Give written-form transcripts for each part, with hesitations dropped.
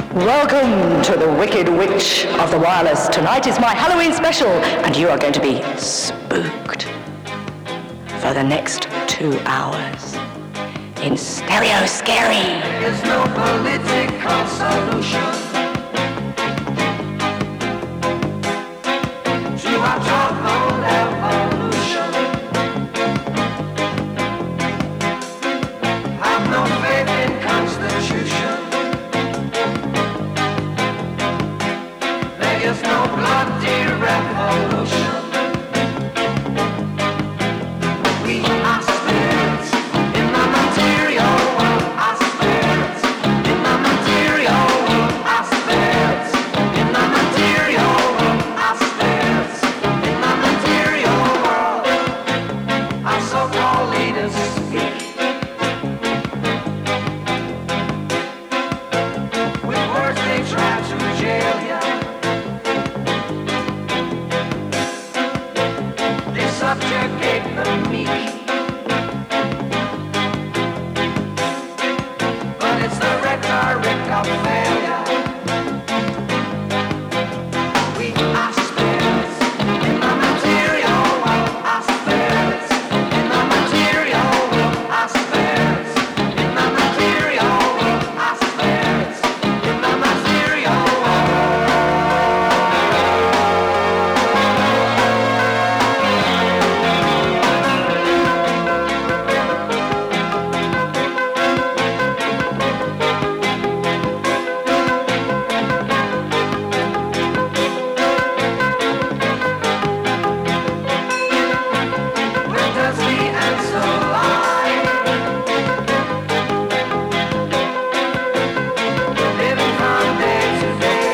Welcome to the Wicked Witch of the Wireless. Tonight is my Halloween special, and you are going to be spooked for the next 2 hours in Stereo Scary. There's no political solution to our troubled evolution. Have no faith in Constitution. There is no bloody revolution. We are spirits in the material world. Our spirits in the material world. Our spirits in the material world. Our spirits in the material world. Our so-called leaders speak with words they try to jail you. They subjugate the meek. But it's the rhetoric of failure. We are spirits in the material world. Our spirits in the material world. Our spirits in the material world. Our spirits in the material world. Where does the answer lie? Living from day to day.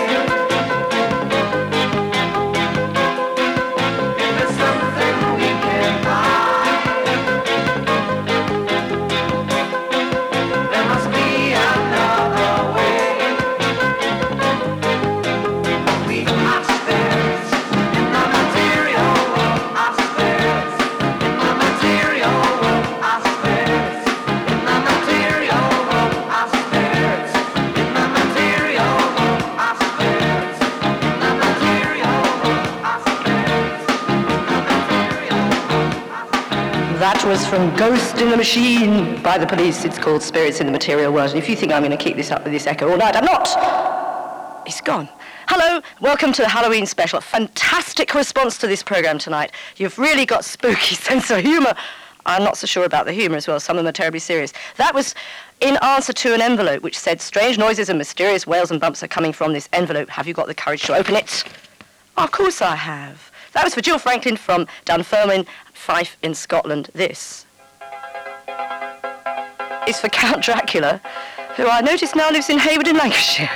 If it's something we can buy, there must be another way. We are spirits in the material world. Our spirits in the material world. Our spirits in the material world. Our spirits in the material world. Our spirits in the material world. Our spirits in the material world. That was from Ghost in the Machine by the Police. It's called Spirits in the Material World. And if you think I'm going to keep this up with this echo all night, I'm not. It's gone. Hello, welcome to the Halloween special. Fantastic response to this program tonight. You've really got spooky sense of humour. I'm not so sure about the humour as well. Some of them are terribly serious. That was in answer to an envelope which said, strange noises and mysterious wails and bumps are coming from this envelope. Have you got the courage to open it? Of course I have. That was for Jill Franklin from Dunfermline, Fife in Scotland. This is for Count Dracula, who I notice now lives in Hayward in Lancashire.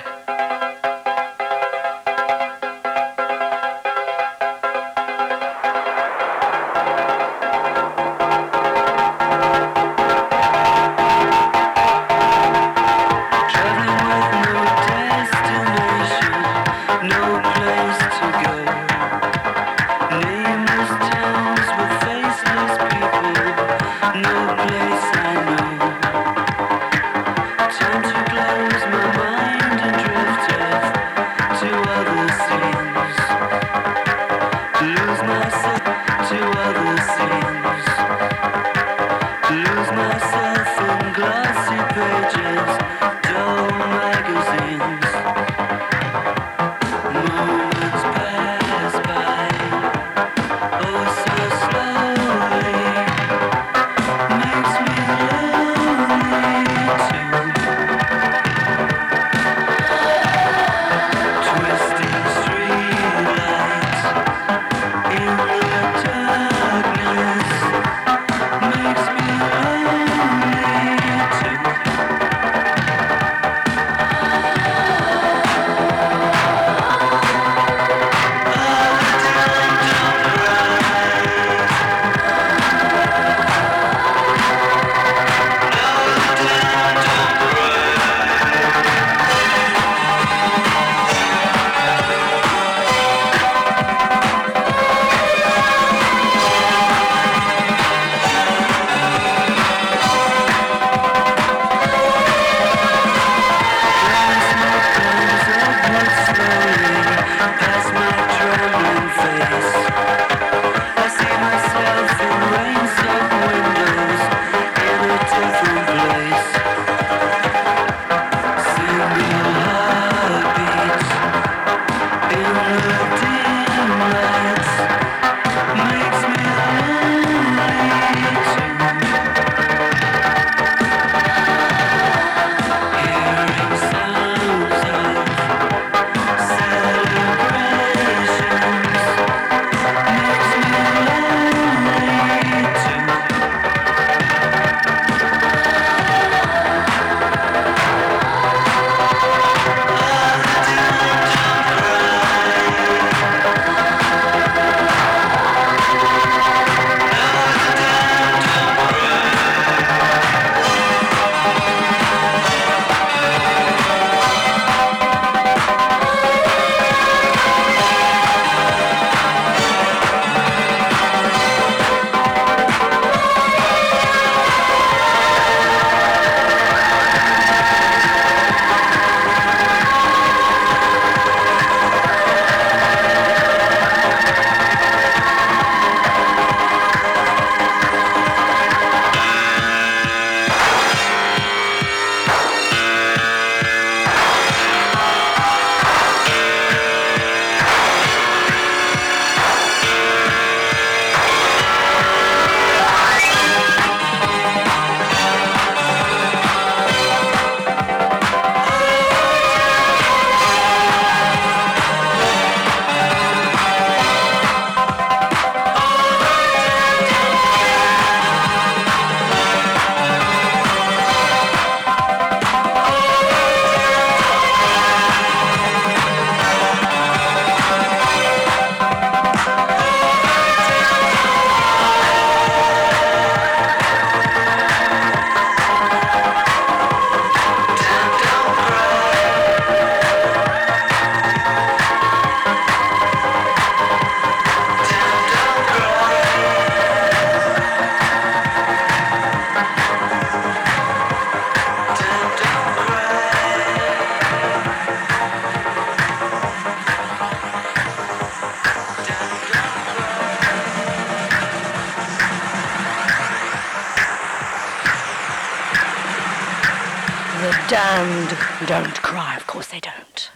Traveling with no destination, no place to go. Nameless towns with faceless people, no place I know. Time to close my mind and drift off to other scenes. Lose myself to other scenes. Lose myself in glossy pages, dull magazines. Moments pass by, oh so slowly. Makes me lonely too. and don't cry. Of course they don't.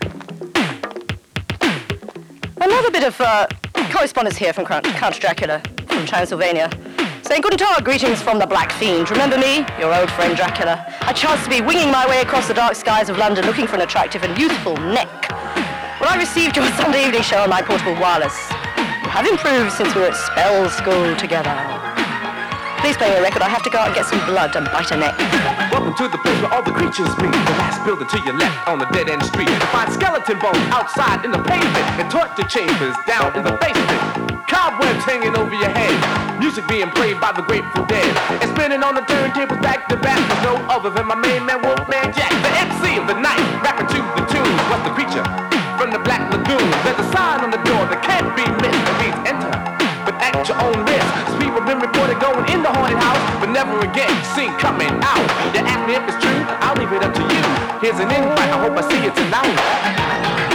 Another bit of correspondence here from Count Dracula from Transylvania. Saying, Guten Tag, greetings from the Black Fiend. Remember me, your old friend Dracula? I chanced to be winging my way across the dark skies of London looking for an attractive and youthful neck. When I received your Sunday evening show on my portable wireless, you have improved since we were at spell school together. Please play me a record. I have to go out and get some blood and bite a neck. Welcome to the place where all the creatures meet. The last building to your left on the dead-end street. You find skeleton bones outside in the pavement and torture chambers down in the basement. Cobwebs hanging over your head. Music being played by the Grateful Dead. And spinning on the turntables back to back with no other than my main man Wolfman Jack. The MC of the night, rapping to the tunes. What's the creature? From the Black Lagoon. There's a sign on the door that can't be missed. It reads enter, but at your own risk. Some people been reported going in the haunted house, but never again seen coming out. You ask me if it's true, I'll leave it up to you. Here's an invite, I hope I see you tonight.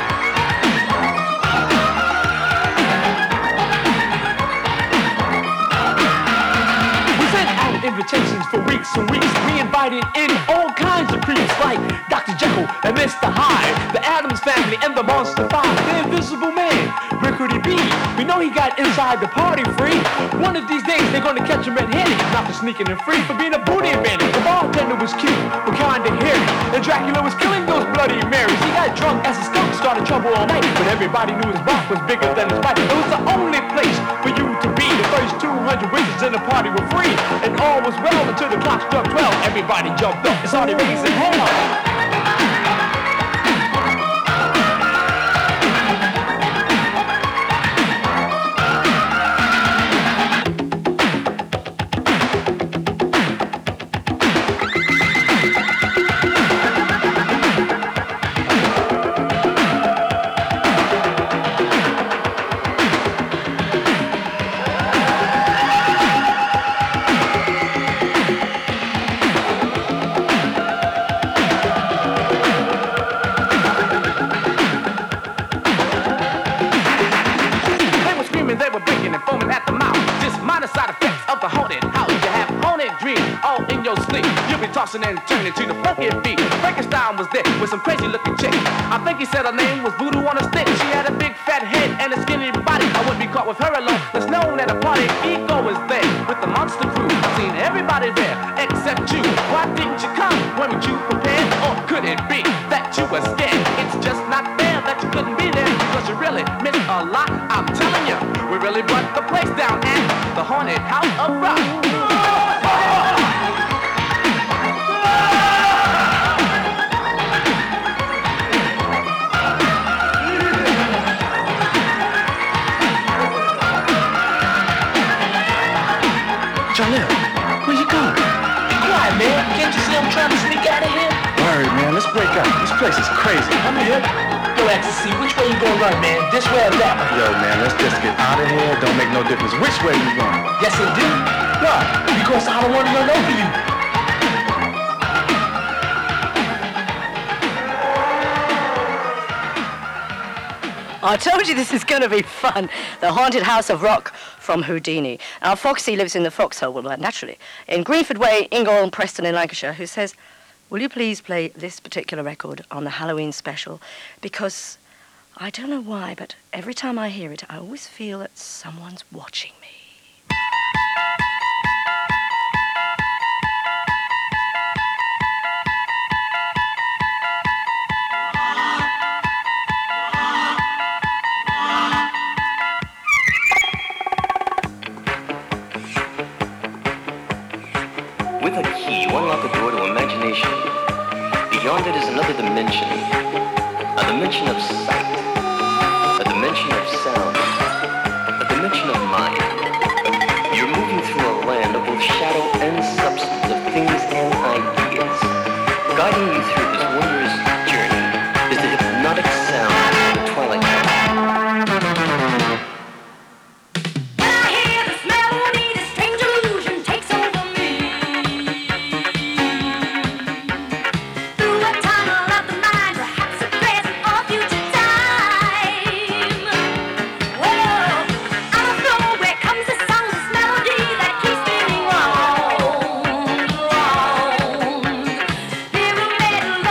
Invitations for weeks and weeks. We invited in all kinds of creeps like Dr. Jekyll and Mr. Hyde, the Addams Family and the Monster Five, the Invisible Man, where could he be? We know he got inside the party free. One of these days they're gonna catch him red-handed, not for sneaking and free, for being a booty bandit. The bartender was cute, but kinda hairy, and Dracula was killing those Bloody Marys. He got drunk as a skunk, started trouble all night, but everybody knew his rock was bigger than his bite. It was the only place for you to be. The first 200 witches in the party were free, and all was well until the clock struck 12. Everybody jumped up and started raising hell. Tossing and turning to the funky beat. Frankenstein was there with some crazy looking chick. I think he said her name was Voodoo on a stick. She had a big fat head and a skinny body. I wouldn't be caught with her alone. That's known at a party. Ego was there with the monster crew. I've seen everybody there except you. Why didn't you come? Weren't you prepared? Or could it be that you were scared? It's just not fair that you couldn't be there because you really missed a lot. I'm telling you, we really brought the place down at the Haunted House of Rock. Charnel, where you going? Be quiet, man. Can't you see I'm trying to sneak out of here? Word, man, let's break up. This place is crazy. I'm here. Yo, Ecstasy, which way you gonna run, man? This way or that way? Yo, man, let's just get out of here. Don't make no difference which way you going. Yes, it do. Why? Because I don't want to run over you. I told you this is going to be fun. The Haunted House of Rock from Houdini. Now, Foxy lives in the foxhole, well, naturally, in Greenford Way, Ingall, Preston in Lancashire, who says, will you please play this particular record on the Halloween special? Because I don't know why, but every time I hear it, I always feel that someone's watching me. With a key, you unlock a door to imagination. Beyond it is another dimension. A dimension of sight. A dimension of sound. A dimension of mind. You're moving through a land of both shadow and substance, of things and ideas. Guiding you through this wondrous journey is the hypnotic sound of the Twilight Zone. Little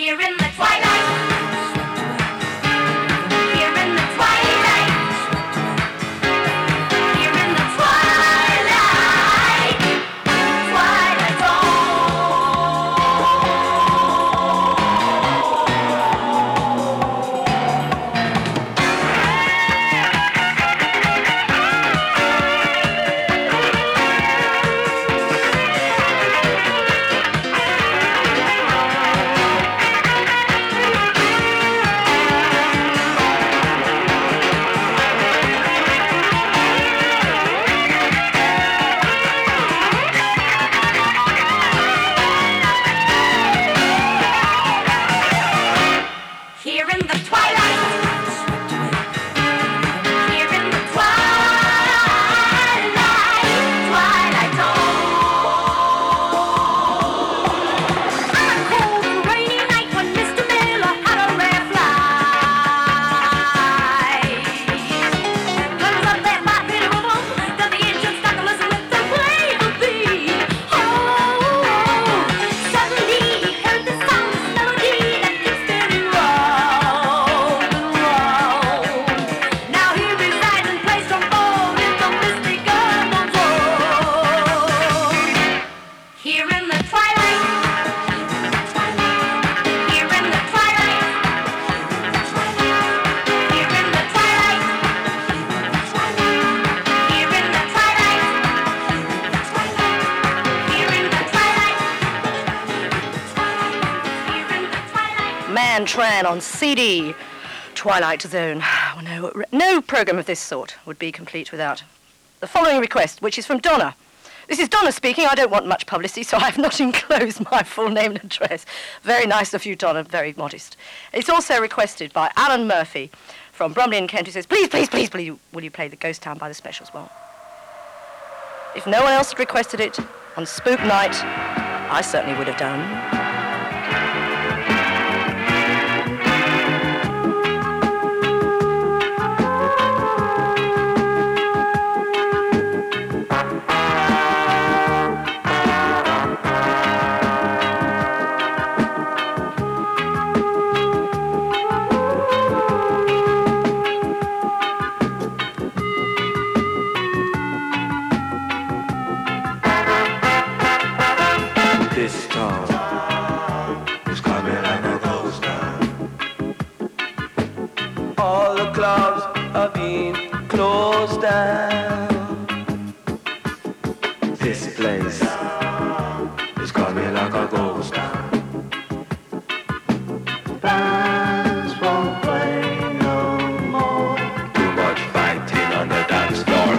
Here in the twilight. Here in the twilight. Here in the twilight. Twilight zone. Here in the twilight. Here in the twilight. Twilight zone. On a cold and rainy night when Mr. Miller had a rare flight. Comes up there by Peter Rubble, does the engine start to listen with the play the beat. Oh, suddenly he heard the sound, this melody that keeps spinning round and round. Now he resides and plays trombone in the mystic unknown zone. Here in the twilight. Here in the twilight. Here in the twilight. Here in the twilight. Here in the twilight. Here in the twilight. Mantran on CD. Twilight Zone. Well, no program of this sort would be complete without the following request, which is from Donna. This is Donna speaking. I don't want much publicity, so I have not enclosed my full name and address. Very nice of you, Donna. Very modest. It's also requested by Alan Murphy from Bromley in Kent, who says, please, please, please, please, will you play the Ghost Town by the Specials? Well, if no one else had requested it on Spook Night, I certainly would have done. This town is coming like a ghost town. All the clubs are being closed down. This place is coming like a ghost town. Bands won't play no more. Too much fighting on the dance floor.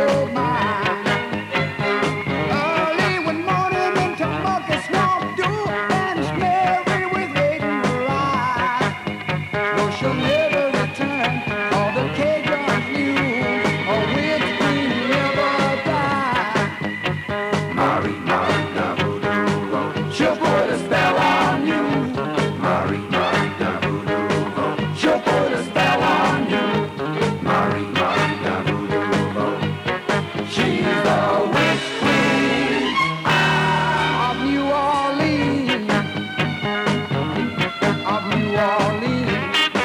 oh my. Early one morning into monkey swamp dew, and it's Mary with hate in her eye. Though she'll never return, all the Cajuns knew, or witch queen never die. Mari, Mari, da voodoo roll. She'll put a spell on you. Mari, Mari, da voodoo roll. She'll put a spell on you. Mari, Mari, da voodoo roll. She's the witch queen of New Orleans. Of New Orleans.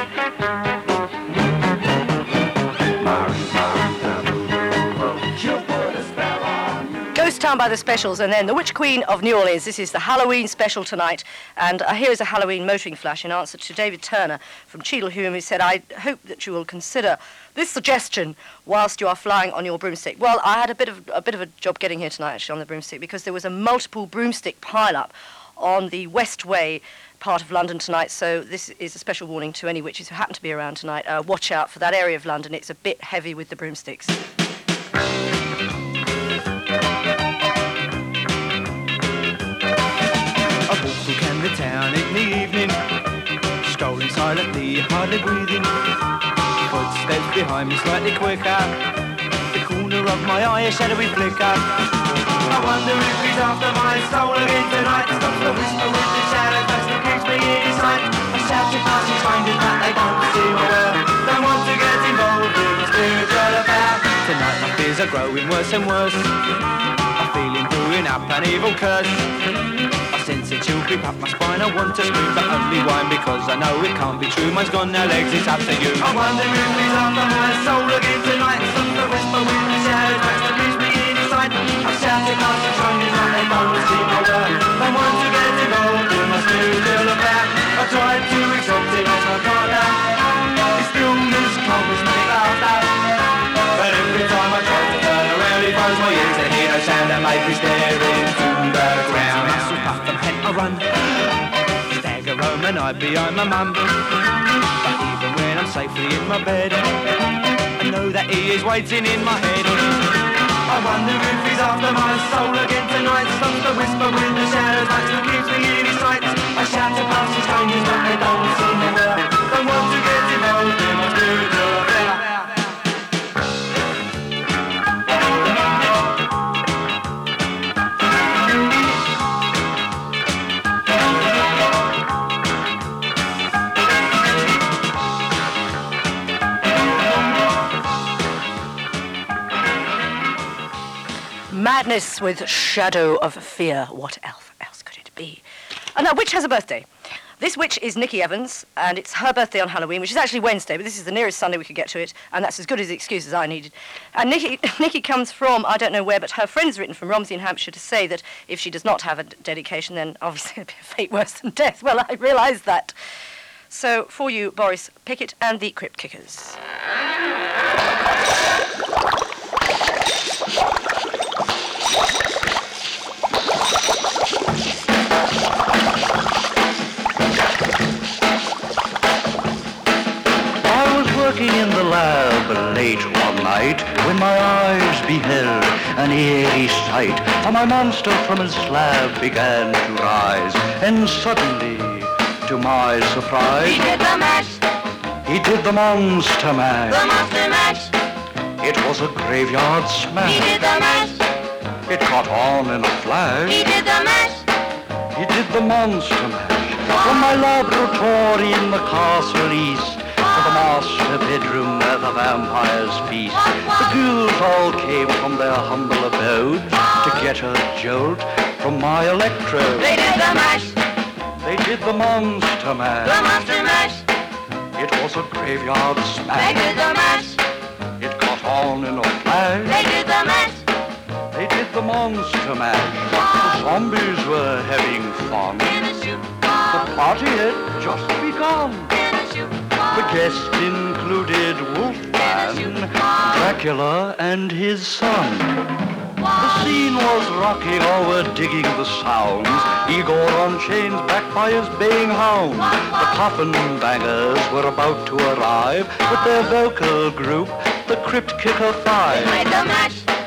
Mari, Mari, da voodoo roll. She'll put a spell on you. Ghost Town by the Specials, and then The Witch Queen of New Orleans. This is the Halloween special tonight, and here is a Halloween motoring flash in answer to David Turner from Cheadle-Hulme, who said, I hope that you will consider this suggestion whilst you are flying on your broomstick. Well, I had a bit of a job getting here tonight, actually, on the broomstick, because there was a multiple broomstick pile-up on the Westway part of London tonight, so this is a special warning to any witches who happen to be around tonight. Watch out for that area of London. It's a bit heavy with the broomsticks. I walked through Camden Town in the evening, strolling silently, hardly breathing. Footsteps behind me slightly quicker, the corner of my eye a shadowy flicker. I wonder if he's after my soul again tonight. Stops the whisper with the shadow that still keeps me in his sight. I shout to passing strangers that they don't see my well. Don't want to get involved in a spiritual affair. Tonight my fears are growing worse and worse. I'm feeling brewing up an evil curse. I sense a chill creep up my spine. I want to scream, but only whine because I know it can't be true. Mine's gone, now legs, it's up to you. I wonder if he's after my soul again tonight. Stops the whisper with the shadows that still keeps me in his sight. I shouted past the strangers that they don't see my work. Don't want to get involved in my spiritual affair. I tried to accept it as my partner. His stillness covers me laughter. But every time I try to turn around, he throws my ears and hear no sound that makes me stare into the ground. Muscle puff and pent I run, stagger home and hide behind my mum. But even when I'm safely in my bed, I know that he is waiting in my head. I wonder if he's after my soul again tonight. Stops the whisper with the shadows that still keeps me in his sight. I shout to past the strangers but they don't see me well. Don't want to get involved in my spiritual affair. Madness with Shadow of Fear. What else could it be? And now, which has a birthday? This witch is Nikki Evans, and it's her birthday on Halloween, which is actually Wednesday, but this is the nearest Sunday we could get to it, and that's as good as the excuse as I needed. And Nikki comes from, I don't know where, but her friend's written from Romsey in Hampshire to say that if she does not have a dedication, then obviously it'll be a fate worse than death. Well, I realise that. So, for you, Boris Pickett and the Crypt Kickers. Working in the lab late one night, when my eyes beheld an eerie sight, for my monster from his slab began to rise, and suddenly, to my surprise, He did the mash, he did the monster mash. the monster mash. It was a graveyard smash. He did the mash, It caught on in a flash. he did the mash. He did the monster mash. From my laboratory in the castle east to the master bedroom where the vampires feast, the ghouls all came from their humble abodes to get a jolt from my electrode. They did the mash, They did the monster the mash. monster mash. It was a graveyard They smash. did the mash, It caught on in a flash. they did the mash. They did the monster mash. The zombies were having fun. In a shoot The party had just begun. in a shoot The guests included Wolfman, Dracula, and his son. The scene was rocking, all were digging the sounds. Igor on chains, backed by his baying hounds. The coffin bangers were about to arrive with their vocal group, the Crypt Kicker Five. They made the mash,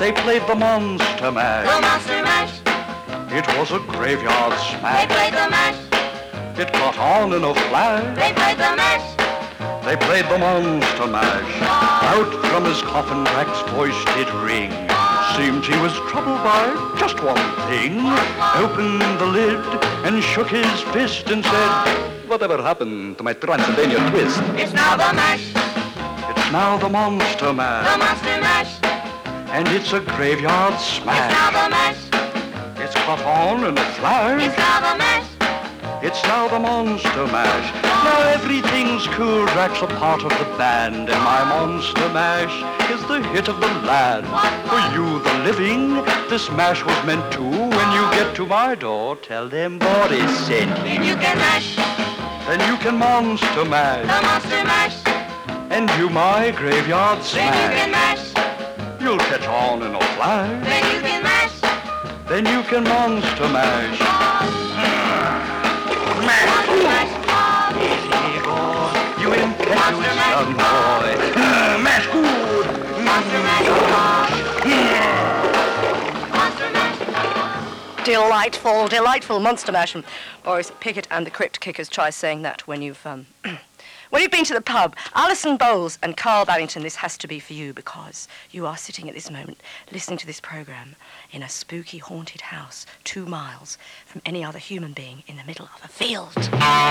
They played the Monster Mash. The Monster Mash. It was a graveyard They smash. played the mash. It caught on in a flash. They played the mash. They played the Monster Mash. Out from his coffin, Drac's voice did ring. Seemed he was troubled by just one thing. Opened the lid and shook his fist and said, "Whatever happened to my Transylvania twist?" It's now the mash. It's now the Monster The Mash. Monster Mash. And it's a graveyard It's now smash. the mash. It's caught on in a flash. It's now the mash. It's now the Monster Mash. Now everything's cool. Drac's a part of the band, and my Monster Mash is the hit of the land. For you, the living, this mash was meant to. When you get to my door, tell them Boris sent you. Then you can mash. Then you can Monster The Mash, Monster Mash. and do my graveyard Then you can smash. mash. You'll catch on in a flash. Then you can mash. Then you can Monster Mash. Monster Mash. Easy go, you impetuous young boy. Mash good. Monster Mash. Monster Mash. Delightful, delightful Monster Mash. And Boris Pickett and the Crypt Kickers. Try saying that when you've when you've been to the pub. Alison Bowles and Carl Barrington, this has to be for you because you are sitting at this moment listening to this program in a spooky haunted house 2 miles from any other human being in the middle of a field. There's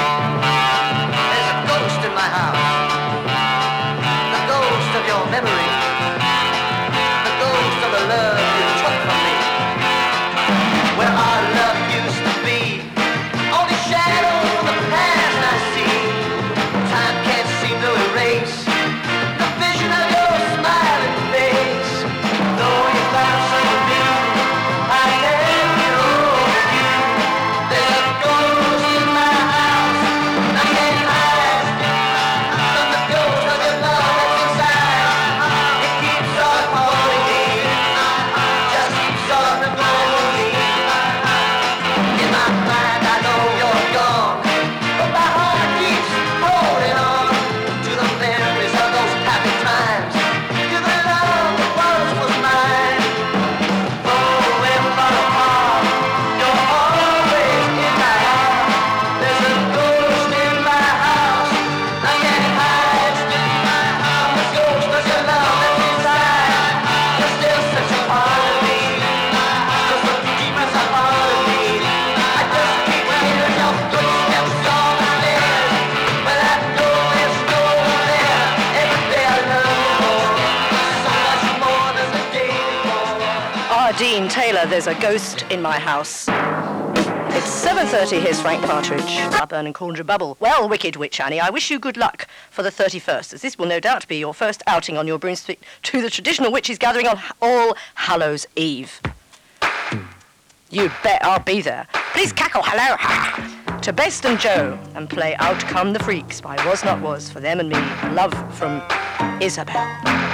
a ghost in my house. The ghost of your memory. The ghost of the love you took from me. Where our love used to be. Only shadows from the past I see. Time can't seem to erase the vision of your smiling face. Though you found someone new, I never know you. There's a ghost in my house. I can't hide from the ghost of your love that's inside. It keeps on calling me, just keeps on calling me. In my mind I know you're gone, but my heart keeps holding on to the memories of those happy times, to the love that once was mine. Oh, we're far apart, you're always in my heart. There's a ghost in my house, I can't hide from the ghost of your love that's inside. You're still such a part of me, just the deepest part of me. I just keep hearing your footsteps on the stairs, but I know there's no one there. Every day I love you more, so much more than the day before. Dean Taylor, there's a ghost in my house. It's 7:30, here's Frank Partridge. Burn and Cauldron Bubble. Well, Wicked Witch Annie, I wish you good luck for the 31st, as this will no doubt be your first outing on your broomstick to the traditional witches gathering on All Hallows Eve. You bet I'll be there. Please cackle hello to Best and Joe and play Out Come the Freaks by Was Not Was for them and me. Love from Isabel.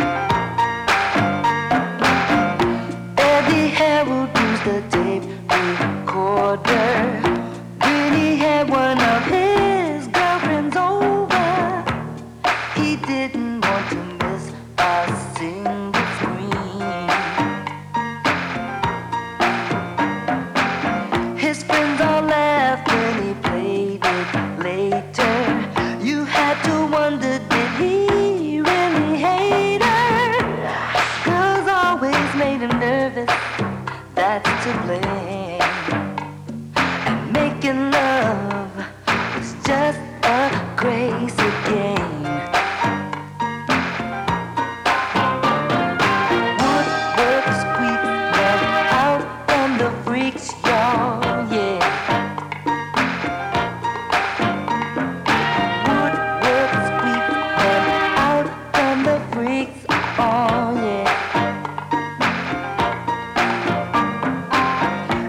Eddie Harold used the tape recorder when he had one of his girlfriends over. He didn't want to miss a single scream. His friends all laughed when he played it later. You had to wonder, did he really hate her? Girls always made him nervous, that's to blame. And making love was just a crazy game. Woodwork squeak let out from the freaks, y'all, yeah. Woodwork squeak let out from the freaks, oh yeah.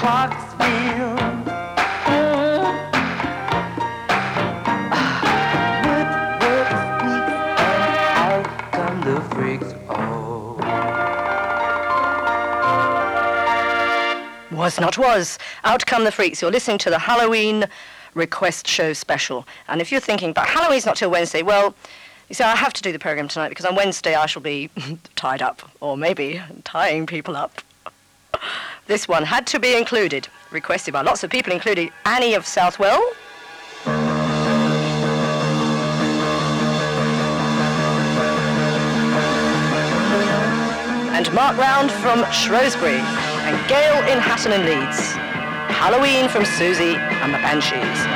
Clarksville. Woodwork squeaks and out come the freaks. Oh. Was not was. Out come the freaks. You're listening to the Halloween Request Show special. And if you're thinking, but Halloween's not till Wednesday, well, you see, I have to do the program tonight because on Wednesday I shall be tied up, or maybe tying people up. This one had to be included, requested by lots of people, including Annie of Southwell. And Mark Round from Shrewsbury, and Gail in Hatton and Leeds. Halloween from Susie and the Banshees.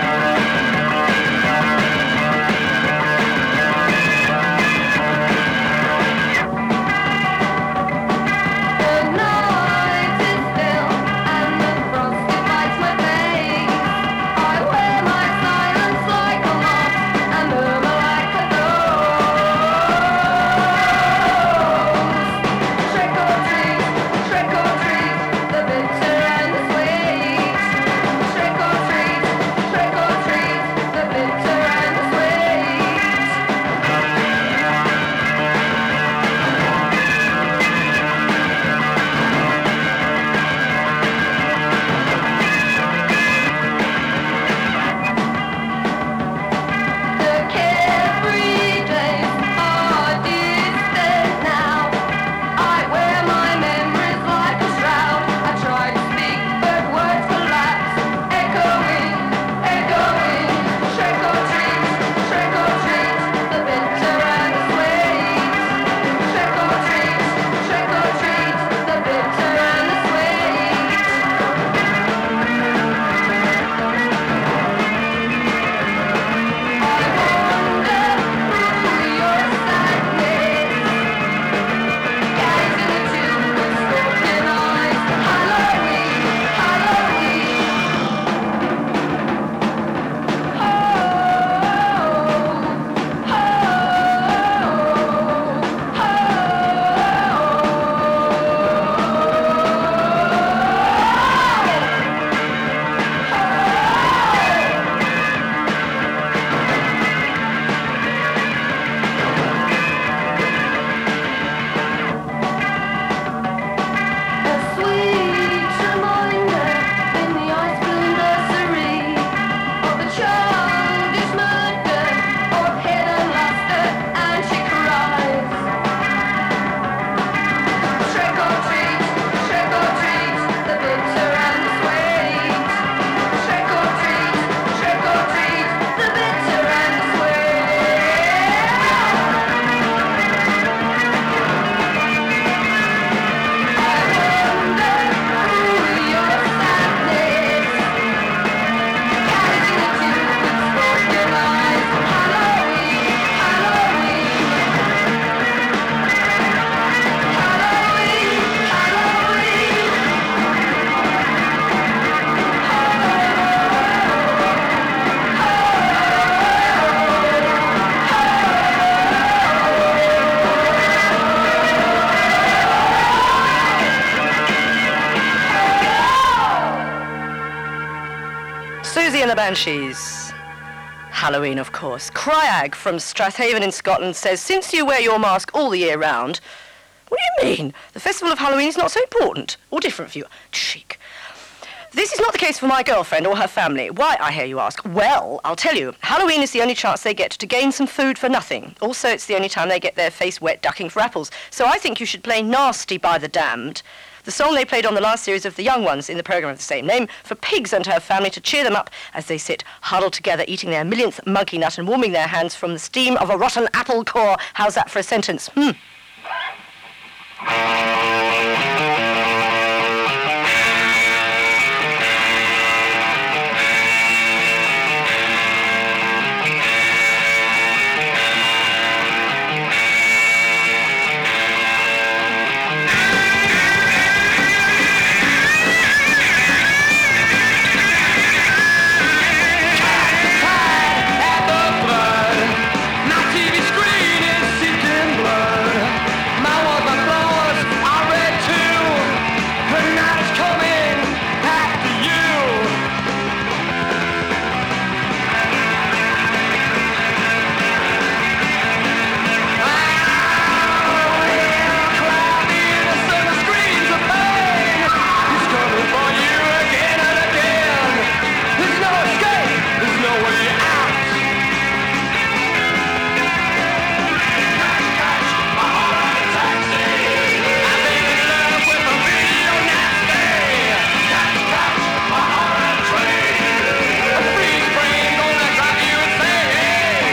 Susie and the Banshees. Halloween, of course. Cryag from Strathaven in Scotland says, since you wear your mask all the year round, what do you mean? The festival of Halloween is not so important or different for you. Chic. This is not the case for my girlfriend or her family. Why, I hear you ask? Well, I'll tell you. Halloween is the only chance they get to gain some food for nothing. Also, it's the only time they get their face wet ducking for apples. So I think you should play Nasty by the Damned, the song they played on the last series of The Young Ones in the programme of the same name, for Pigs and her family to cheer them up as they sit huddled together eating their millionth monkey nut and warming their hands from the steam of a rotten apple core. How's that for a sentence? My TV screen is seeped in blood. no way out. I've been in love with a real nasty. A freeze brain gonna drive you insane.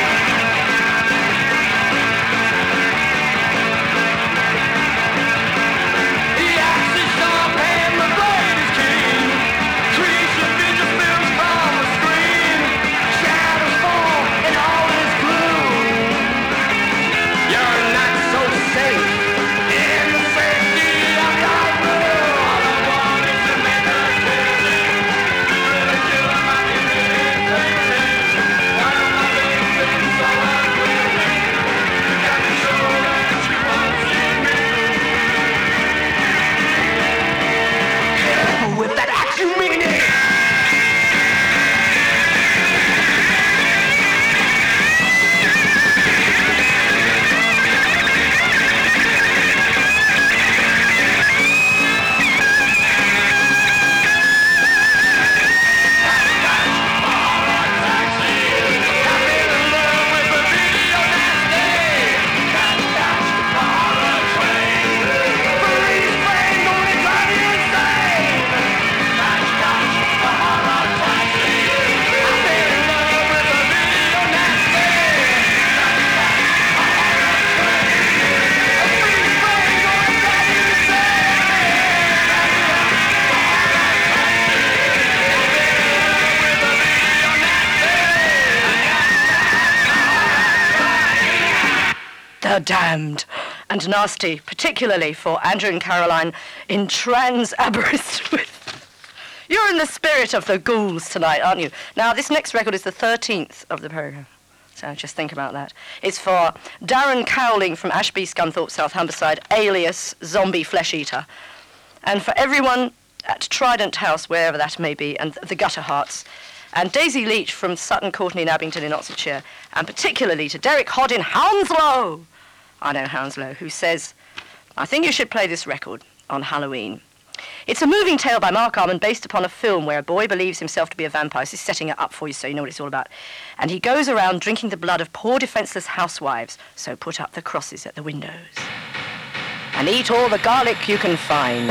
The axe is sharp and the blade is keen. Creature vision spills from the screen. Shadows fall and all is gloom. You're not so safe in the safety of your room. All I want is to make us crazy. Really kill my really crazy. Why am I being so unruly? You got me sure that you want to see me. Careful with that axe, you mean it. The Damned. And nasty, particularly for Andrew and Caroline in Trans Aberystwyth. You're in the spirit of the ghouls tonight, aren't you? Now, this next record is the 13th of the programme. So just think about that. It's for Darren Cowling from Ashby, Scunthorpe, South Humberside, alias Zombie Flesh Eater. And for everyone at Trident House, wherever that may be, and the Gutter Hearts. And Daisy Leach from Sutton Courtenay in Abington in Oxfordshire. And particularly to Derek Hodd in Hounslow. I know Hounslow, who says, I think you should play this record on Halloween. It's a moving tale by Mark Arman based upon a film where a boy believes himself to be a vampire. This is setting it up for you so you know what it's all about. And he goes around drinking the blood of poor defenceless housewives, so put up the crosses at the windows. And eat all the garlic you can find.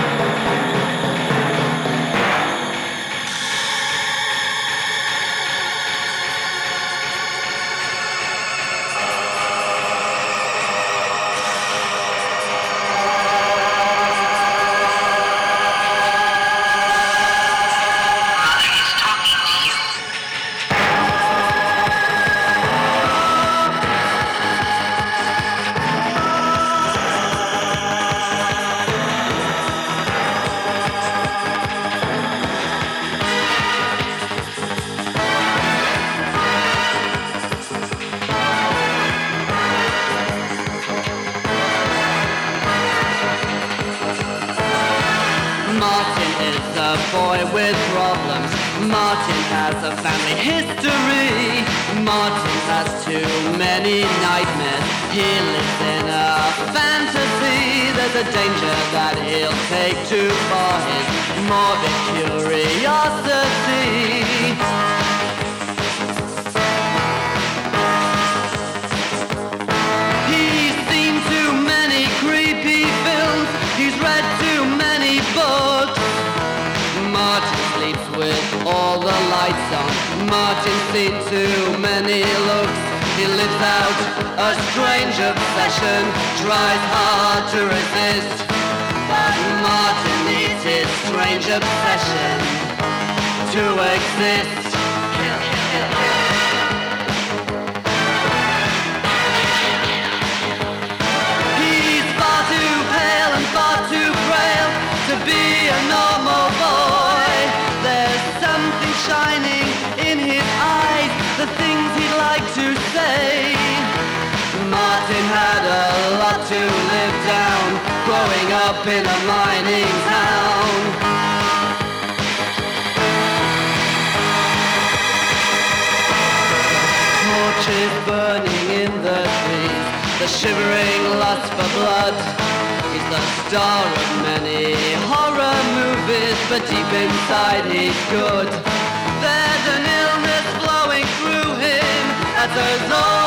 With problems, Martin has a family history. Martin has too many nightmares. He lives in a fantasy. There's a danger that he'll take too far his morbid curiosity. He's seen too many creepy films. He's read too many books. Martin sleeps with all the lights on. Martin's seen too many looks. He lives out a strange obsession, tries hard to resist. But Martin needs his strange obsession to exist. Kill, kill, kill. He's far too pale and far too frail to be a normal boy. There's something shining in his eyes, the things he'd like to say. Martin had a lot to live down, growing up in a mining town. Torches burning in the trees, the shivering lust for blood. He's the star of many horror movies, but deep inside he's good. There's an illness flowing letters all